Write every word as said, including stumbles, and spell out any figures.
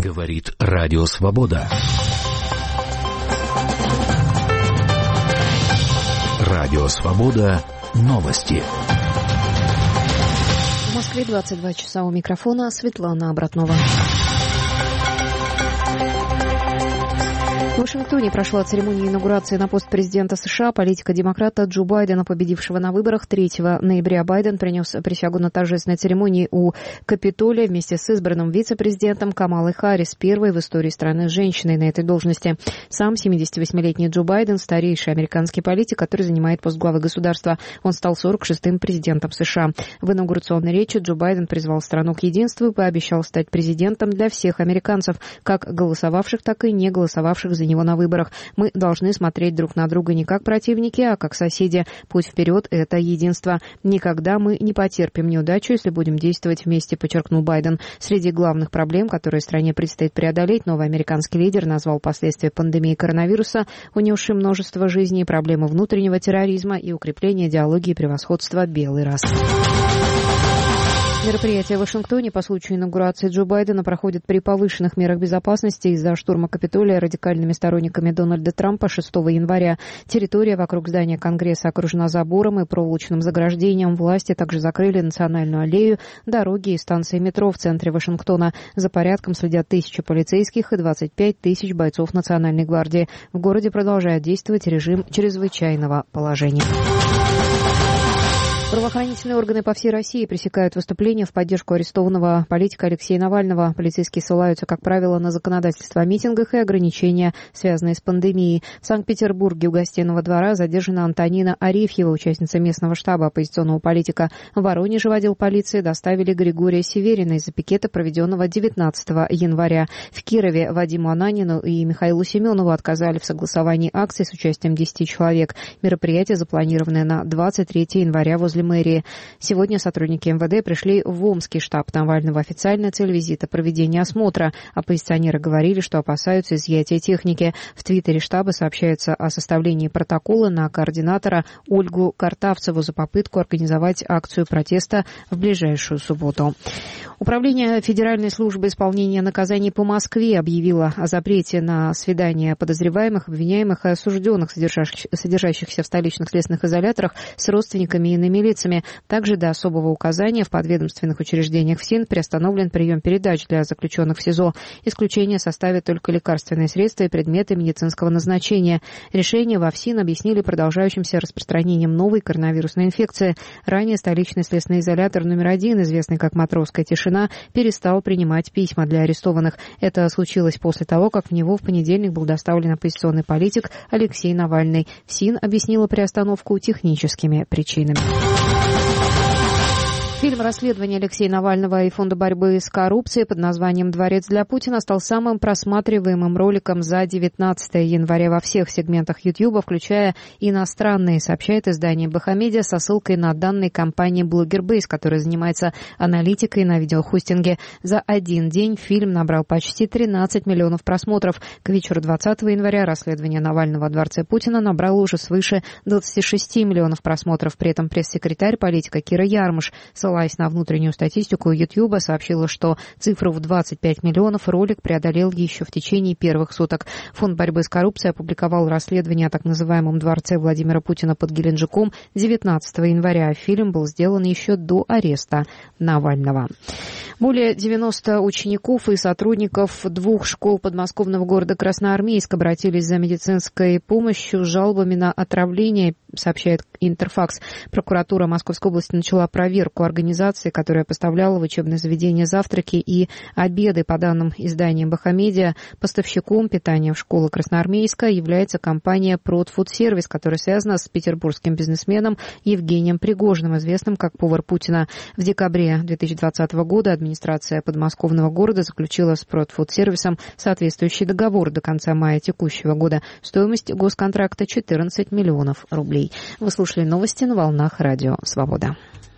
Говорит Радио Свобода. Радио Свобода. Новости. В Москве двадцать два часа, у микрофона Светлана Обратнова. В Вашингтоне прошла церемония инаугурации на пост президента США политика-демократа Джо Байдена, победившего на выборах третьего ноября. Байден принес присягу на торжественной церемонии у Капитолия вместе с избранным вице-президентом Камалой Харрис, первой в истории страны женщиной на этой должности. Сам семидесятивосьмилетний Джо Байден – старейший американский политик, который занимает пост главы государства. Он стал сорок шестым президентом США. В инаугурационной речи Джо Байден призвал страну к единству и пообещал стать президентом для всех американцев, как голосовавших, так и не голосовавших за него на выборах. Мы должны смотреть друг на друга не как противники, а как соседи. Путь вперед – это единство. Никогда мы не потерпим неудачу, если будем действовать вместе, подчеркнул Байден. Среди главных проблем, которые стране предстоит преодолеть, новый американский лидер назвал последствия пандемии коронавируса, унесшей множество жизней, проблемы внутреннего терроризма и укрепление идеологии превосходства белой расы. Мероприятие в Вашингтоне по случаю инаугурации Джо Байдена проходит при повышенных мерах безопасности из-за штурма Капитолия радикальными сторонниками Дональда Трампа шестого января. Территория вокруг здания Конгресса окружена забором и проволочным заграждением. Власти также закрыли национальную аллею, дороги и станции метро в центре Вашингтона. За порядком следят тысячи полицейских и двадцать пять тысяч бойцов Национальной гвардии. В городе продолжает действовать режим чрезвычайного положения. Правоохранительные органы по всей России пресекают выступления в поддержку арестованного политика Алексея Навального. Полицейские ссылаются, как правило, на законодательство о митингах и ограничения, связанные с пандемией. В Санкт-Петербурге у Гостиного двора задержана Антонина Арефьева, участница местного штаба оппозиционного политика. В Воронеже в отдел полиции доставили Григория Северина из-за пикета, проведенного девятнадцатого января. В Кирове Вадиму Ананину и Михаилу Семенову отказали в согласовании акции с участием десяти человек. Мероприятие запланировано на двадцать третьего января возле мэрии. Сегодня сотрудники эм вэ дэ пришли в Омский штаб Навального. Официальная цель визита – проведение осмотра. Оппозиционеры говорили, что опасаются изъятия техники. В твиттере штаба сообщается о составлении протокола на координатора Ольгу Картавцеву за попытку организовать акцию протеста в ближайшую субботу. Управление Федеральной службы исполнения наказаний по Москве объявило о запрете на свидания подозреваемых, обвиняемых и осужденных, содержащихся в столичных следственных изоляторах, с родственниками и иными лицами. Также до особого указания в подведомственных учреждениях ФСИН приостановлен прием передач для заключенных в СИЗО. Исключение составят только лекарственные средства и предметы медицинского назначения. Решение во ФСИН объяснили продолжающимся распространением новой коронавирусной инфекции. Ранее столичный следственный изолятор номер один, известный как «Матросская тишина», перестал принимать письма для арестованных. Это случилось после того, как в него в понедельник был доставлен оппозиционный политик Алексей Навальный. ФСИН объяснила приостановку техническими причинами. Фильм расследования Алексея Навального и Фонда борьбы с коррупцией под названием «Дворец для Путина» стал самым просматриваемым роликом за девятнадцатого января во всех сегментах Ютьюба, включая иностранные, сообщает издание Бэхамедиа со ссылкой на данные компании Blogger.Base, которая занимается аналитикой на видеохостинге. За один день фильм набрал почти тринадцать миллионов просмотров. К вечеру двадцатого января расследование Навального о Дворце Путина набрало уже свыше двадцати шести миллионов просмотров. При этом пресс-секретарь политика Кира Ярмыш, ссылаясь на внутреннюю статистику Ютьюба, сообщила, что цифру в двадцать пять миллионов ролик преодолел еще в течение первых суток. Фонд борьбы с коррупцией опубликовал расследование о так называемом дворце Владимира Путина под Геленджиком девятнадцатого января. Фильм был сделан еще до ареста Навального. Более девяноста учеников и сотрудников двух школ подмосковного города Красноармейск обратились за медицинской помощью с жалобами на отравление, сообщает Интерфакс. Прокуратура Московской области начала проверку организации, которая поставляла в учебное заведение завтраки и обеды. По данным издания Бэхамедиа, поставщиком питания в школы Красноармейска является компания «Продфудсервис», которая связана с петербургским бизнесменом Евгением Пригожиным, известным как повар Путина. В декабре две тысячи двадцатого года администрация подмосковного города заключила с Продфудсервисом соответствующий договор до конца мая текущего года. Стоимость госконтракта четырнадцать миллионов рублей. Вы слушали новости на волнах Радио Свобода.